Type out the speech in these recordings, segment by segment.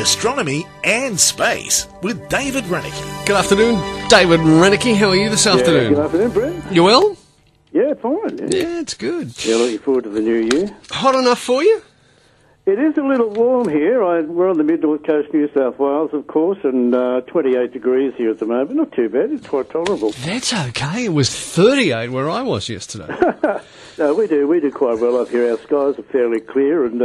astronomy and space with David Renicky. Good afternoon, David Renicky. How are you this afternoon? Good afternoon, Brent. You well? Yeah, fine. Yeah, it's good. Yeah, looking forward to the new year. Hot enough for you? It is a little warm here. We're on the mid-north coast, New South Wales, of course, and 28 degrees here at the moment. Not too bad. It's quite tolerable. That's okay. It was 38 where I was yesterday. No, we do quite well up here. Our skies are fairly clear, and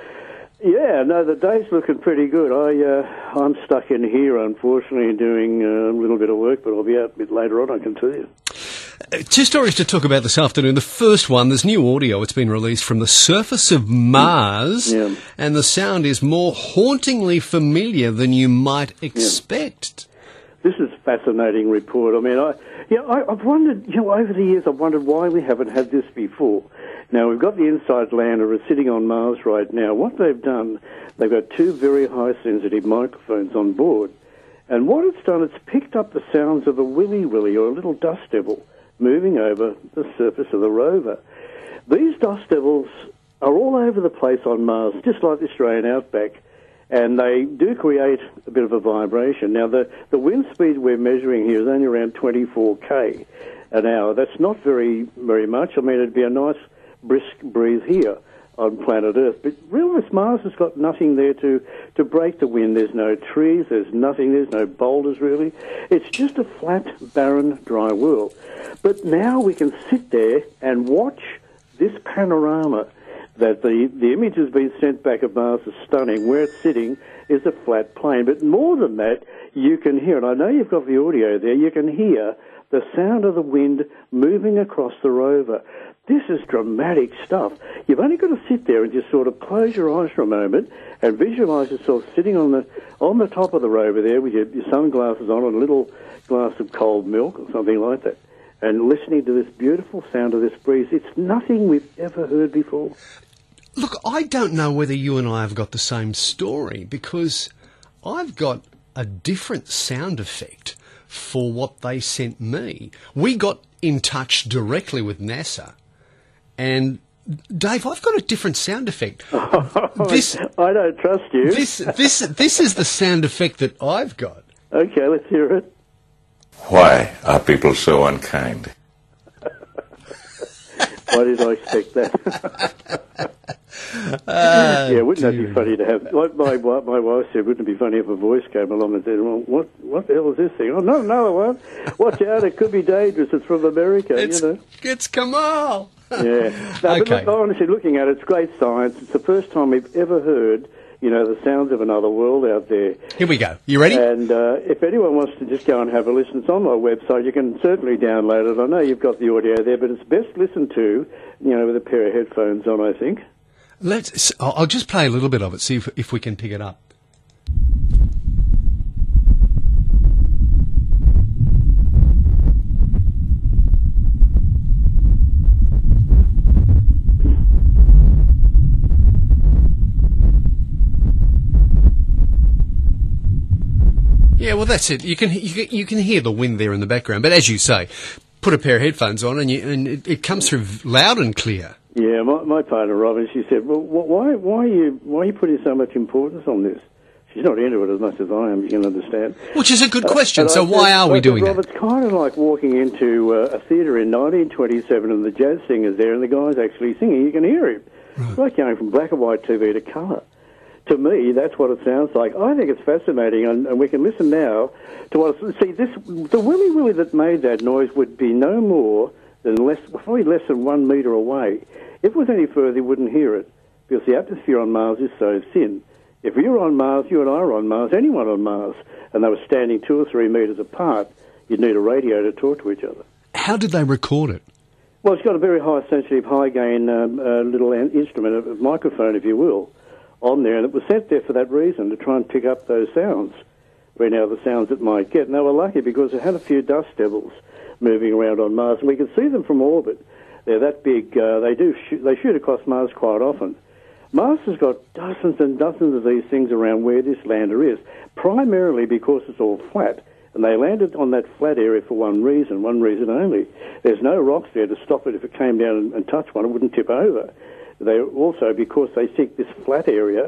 the day's looking pretty good. I'm stuck in here, unfortunately, doing a little bit of work, but I'll be out a bit later on, I can tell you. Two stories to talk about this afternoon. The first one, there's new audio. It's been released from the surface of Mars, and the sound is more hauntingly familiar than you might expect. This is a fascinating report. I mean, I've wondered, over the years, I've wondered why we haven't had this before. Now, we've got the InSight lander sitting on Mars right now. What they've done, they've got two very high-sensitive microphones on board. And what it's done, it's picked up the sounds of a willy-willy, or a little dust devil, moving over the surface of the rover. These dust devils are all over the place on Mars, just like the Australian outback, and they do create a bit of a vibration. Now, the wind speed we're measuring here is only around 24 an hour. That's not very, very much. I mean, it'd be a nice brisk breeze here on planet Earth. But really, Mars has got nothing there to break the wind. There's no trees, there's nothing, there's no boulders, really. It's just a flat, barren, dry world. But now we can sit there and watch this panorama that the image has been sent back of Mars is stunning. Where it's sitting is a flat plain. But more than that, you can hear, and I know you've got the audio there, you can hear the sound of the wind moving across the rover. This is dramatic stuff. You've only got to sit there and just sort of close your eyes for a moment and visualise yourself sitting on the top of the rover there with your sunglasses on and a little glass of cold milk or something like that, and listening to this beautiful sound of this breeze. It's nothing we've ever heard before. Look, I don't know whether you and I have got the same story, because I've got a different sound effect for what they sent me. We got in touch directly with NASA, and Dave, I've got a different sound effect. I don't trust you. This is the sound effect that I've got. Okay, let's hear it. Why are people so unkind? Why did I expect that? Wouldn't that be funny to have? Like my wife said, wouldn't it be funny if a voice came along and said, "Well, what the hell is this thing? Oh, no, another one. Watch out, it could be dangerous. It's from America." It's Kamal. Yeah. No, okay. But look, honestly, looking at it, it's great science. It's the first time we've ever heard, the sounds of another world out there. Here we go. You ready? And if anyone wants to just go and have a listen, it's on my website. You can certainly download it. I know you've got the audio there, but it's best listened to, with a pair of headphones on, I think. I'll just play a little bit of it, see if we can pick it up. Yeah, well, that's it. You can hear the wind there in the background, but as you say, put a pair of headphones on, and it comes through loud and clear. Yeah, my partner Robin, she said, "Well, why are you putting so much importance on this?" She's not into it as much as I am, you can understand. Which is a good question. So why are we doing that? Rob, it's kind of like walking into a theatre in 1927 and the jazz singer's there and the guy's actually singing. You can hear him. Right. It's like going from black and white TV to colour. To me, that's what it sounds like. I think it's fascinating, and we can listen now to what it's... See, the willy-willy that made that noise would be no more than probably less than 1 metre away. If it was any further, you wouldn't hear it, because the atmosphere on Mars is so thin. If you're on Mars, you and I are on Mars, anyone on Mars, and they were standing 2 or 3 metres apart, you'd need a radio to talk to each other. How did they record it? Well, it's got a very high-sensitive, high-gain little instrument, a microphone, if you will, on there, and it was sent there for that reason, to try and pick up those sounds, the sounds it might get. And they were lucky because it had a few dust devils moving around on Mars, and we could see them from orbit. They're that big. They shoot across Mars quite often. Mars has got dozens and dozens of these things around where this lander is, primarily because it's all flat. And they landed on that flat area for one reason only. There's no rocks there to stop it if it came down and touched one, it wouldn't tip over. They also, because they think this flat area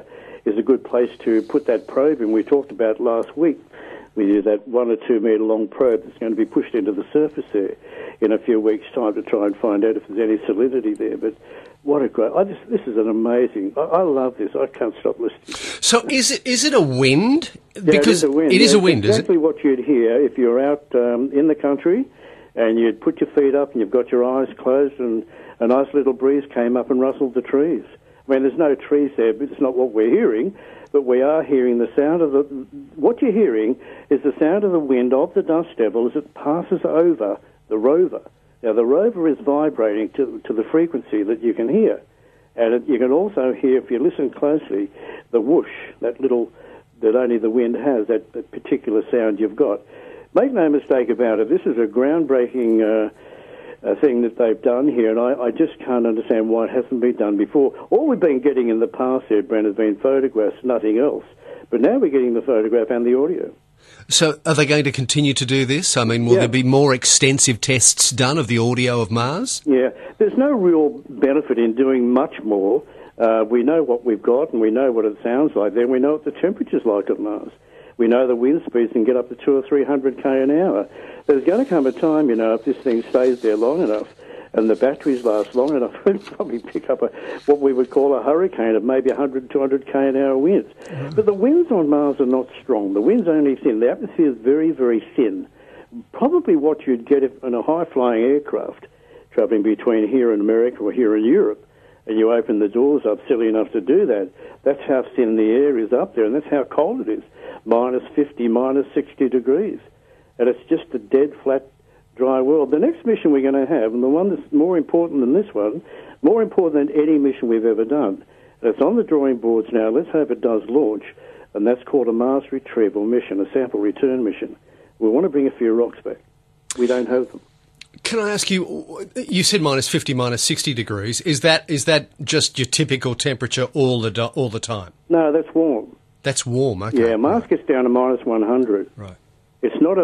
is a good place to put that probe in. We talked about last week. We do that 1 or 2 metre long probe that's going to be pushed into the surface there in a few weeks' time to try and find out if there's any salinity there. But what a great... this is an amazing... I love this. I can't stop listening. So is it a wind? Because it is a wind. It is a wind, is it? Exactly what you'd hear if you're out in the country and you'd put your feet up and you've got your eyes closed and a nice little breeze came up and rustled the trees. I mean, there's no trees there, but it's not what we're hearing, but we are hearing the sound of the... What you're hearing is the sound of the wind of the dust devil as it passes over the rover. Now, the rover is vibrating to the frequency that you can hear. And you can also hear, if you listen closely, the whoosh, that only the wind has, that particular sound you've got. Make no mistake about it, this is a groundbreaking thing that they've done here, and I just can't understand why it hasn't been done before. All we've been getting in the past here, Brent, has been photographs, nothing else. But now we're getting the photograph and the audio. So are they going to continue to do this? I mean, will there be more extensive tests done of the audio of Mars? Yeah, there's no real benefit in doing much more. We know what we've got and we know what it sounds like. Then we know what the temperature's like at Mars. We know the wind speeds can get up to 200 or 300 k an hour. There's going to come a time, if this thing stays there long enough and the batteries last long enough, we'll probably pick up what we would call a hurricane of maybe 100, 200 k an hour winds. Mm-hmm. But the winds on Mars are not strong. The wind's only thin. The atmosphere is very, very thin. Probably what you'd get in a high-flying aircraft travelling between here and America or here in Europe, and you open the doors up, silly enough to do that, that's how thin the air is up there, and that's how cold it is. Minus 50, minus 60 degrees. And it's just a dead, flat, dry world. The next mission we're going to have, and the one that's more important than this one, more important than any mission we've ever done, and it's on the drawing boards now, let's hope it does launch, and that's called a Mars retrieval mission, a sample return mission. We want to bring a few rocks back. We don't have them. Can I ask you, you said minus 50, minus 60 degrees. Is that just your typical temperature all the time? No, that's warm. That's warm, okay. Yeah, Mars gets down to minus 100. Right. It's not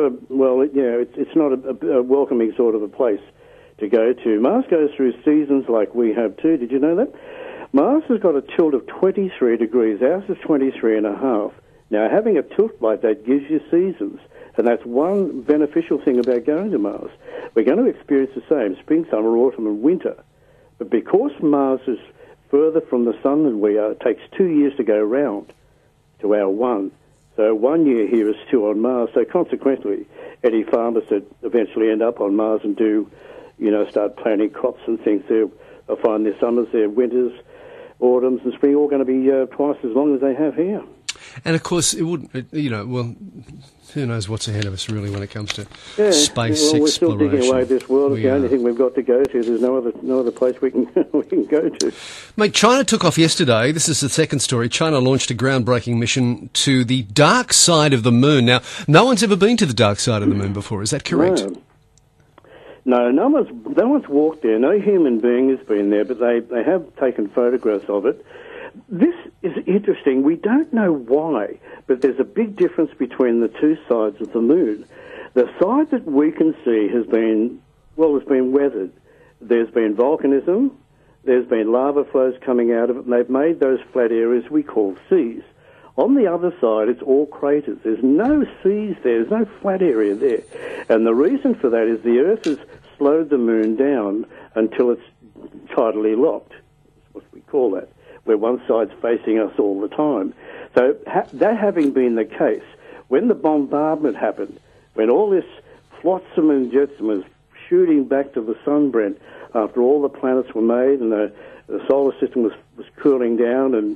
it's not a welcoming sort of a place to go to. Mars goes through seasons like we have too. Did you know that? Mars has got a tilt of 23 degrees. Ours is 23 and a half. Now, having a tilt like that gives you seasons, and that's one beneficial thing about going to Mars. We're going to experience the same, spring, summer, autumn, and winter. But because Mars is further from the sun than we are, it takes 2 years to go round to our one. So 1 year here is 2 on Mars. So consequently, any farmers that eventually end up on Mars and start planting crops and things, they'll find their summers, their winters, autumns and spring all going to be twice as long as they have here. And of course, it would, who knows what's ahead of us really when it comes to space exploration. We're still digging away this world. It's the only thing we've got to go to. There's no other place we can go to. Mate, China took off yesterday. This is the second story. China launched a groundbreaking mission to the dark side of the moon. Now, no one's ever been to the dark side of the moon before. Is that correct? No one's walked there. No human being has been there, but they have taken photographs of it. This is interesting. We don't know why, but there's a big difference between the two sides of the moon. The side that we can see has been weathered. There's been volcanism, there's been lava flows coming out of it, and they've made those flat areas we call seas. On the other side, it's all craters. There's no seas there. There's no flat area there. And the reason for that is the Earth has slowed the moon down until it's tidally locked. That's what we call that, where one side's facing us all the time. So that having been the case, when the bombardment happened, when all this flotsam and jetsam was shooting back to the sun, Brent, after all the planets were made and the solar system was cooling down and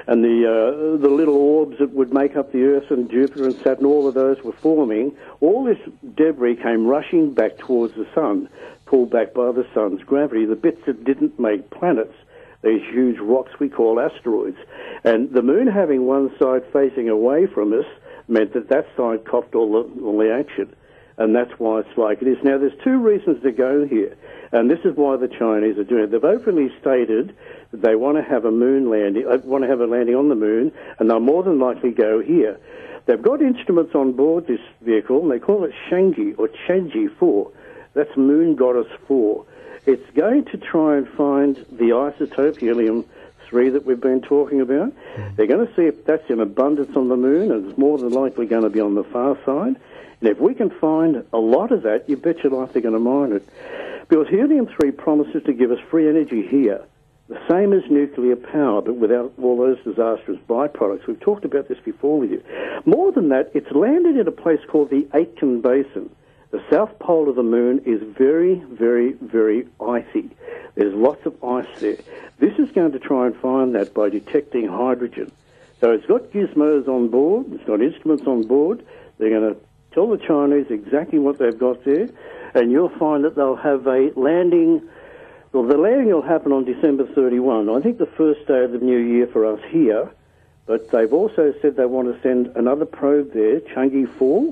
the little orbs that would make up the Earth and Jupiter and Saturn, all of those were forming, all this debris came rushing back towards the sun, pulled back by the sun's gravity, the bits that didn't make planets, these huge rocks we call asteroids. And the moon having one side facing away from us meant that side copped all the action. And that's why it's like it is. Now, there's two reasons to go here, and this is why the Chinese are doing it. They've openly stated that they want to have a moon landing, want to have a landing on the moon, and they'll more than likely go here. They've got instruments on board this vehicle, and they call it Chang'e, or Chang'e 4. That's Moon Goddess 4. It's going to try and find the isotope, helium helium-3 that we've been talking about. They're going to see if that's in abundance on the moon, and it's more than likely going to be on the far side. And if we can find a lot of that, you bet your life they're going to mine it. Because helium-3 promises to give us free energy here, the same as nuclear power, but without all those disastrous byproducts. We've talked about this before with you. More than that, it's landed in a place called the Aitken Basin. The south pole of the moon is very, very, very icy. There's lots of ice there. This is going to try and find that by detecting hydrogen. So it's got gizmos on board, it's got instruments on board. They're going to tell the Chinese exactly what they've got there, and you'll find that they'll have a landing. Well, the landing will happen on December 31. I think the first day of the new year for us here, but they've also said they want to send another probe there, Chang'e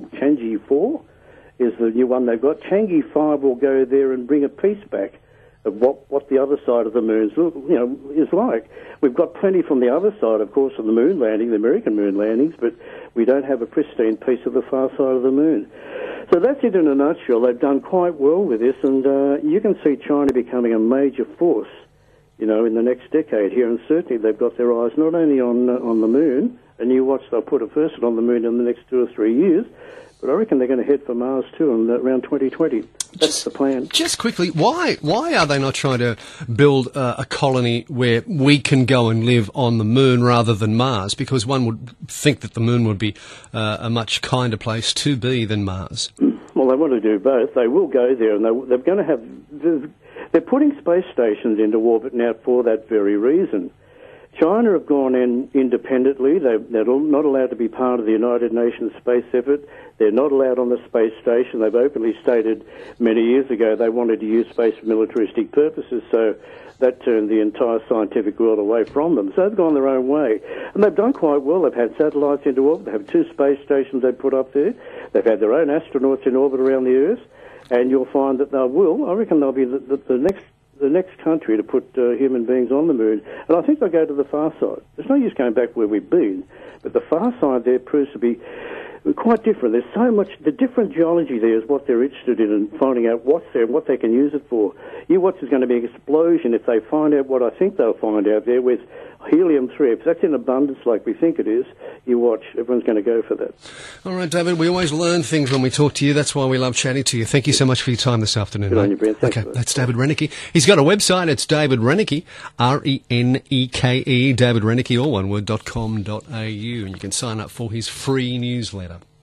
4 is the new one they've got. Chang'e 5 will go there and bring a piece back of what the other side of the moon is like. We've got plenty from the other side, of course, of the moon landing, the American moon landings, but we don't have a pristine piece of the far side of the moon. So that's it in a nutshell. They've done quite well with this, and you can see China becoming a major force, in the next decade here, and certainly they've got their eyes not only on the moon, and you watch they'll put a person on the moon in the next 2 or 3 years, but I reckon they're going to head for Mars too in around 2020. That's the plan. Just quickly, why are they not trying to build a colony where we can go and live on the moon rather than Mars? Because one would think that the moon would be a much kinder place to be than Mars. Well, they want to do both. They will go there, and they're going to have. They're putting space stations into orbit now for that very reason. China have gone in independently. They're not allowed to be part of the United Nations space effort. They're not allowed on the space station. They've openly stated many years ago they wanted to use space for militaristic purposes, so that turned the entire scientific world away from them. So they've gone their own way. And they've done quite well. They've had satellites into orbit. They have 2 space stations they've put up there. They've had their own astronauts in orbit around the Earth. And you'll find that I reckon they'll be the next country to put human beings on the moon. And I think they'll go to the far side. There's no use going back where we've been, but the far side there proves to be quite different. There's so much, the different geology there is what they're interested in and finding out what's there and what they can use it for. You watch, there's going to be an explosion if they find out what I think they'll find out there with helium-3. If that's in abundance like we think it is, you watch, everyone's going to go for that. All right, David, we always learn things when we talk to you. That's why we love chatting to you. Thank you so much for your time this afternoon. Good on you, Brent. Thanks okay, that's David Reineke. He's got a website. It's David Reineke, Reneke, davidreneke, all one word, .com.au, and you can sign up for his free newsletter.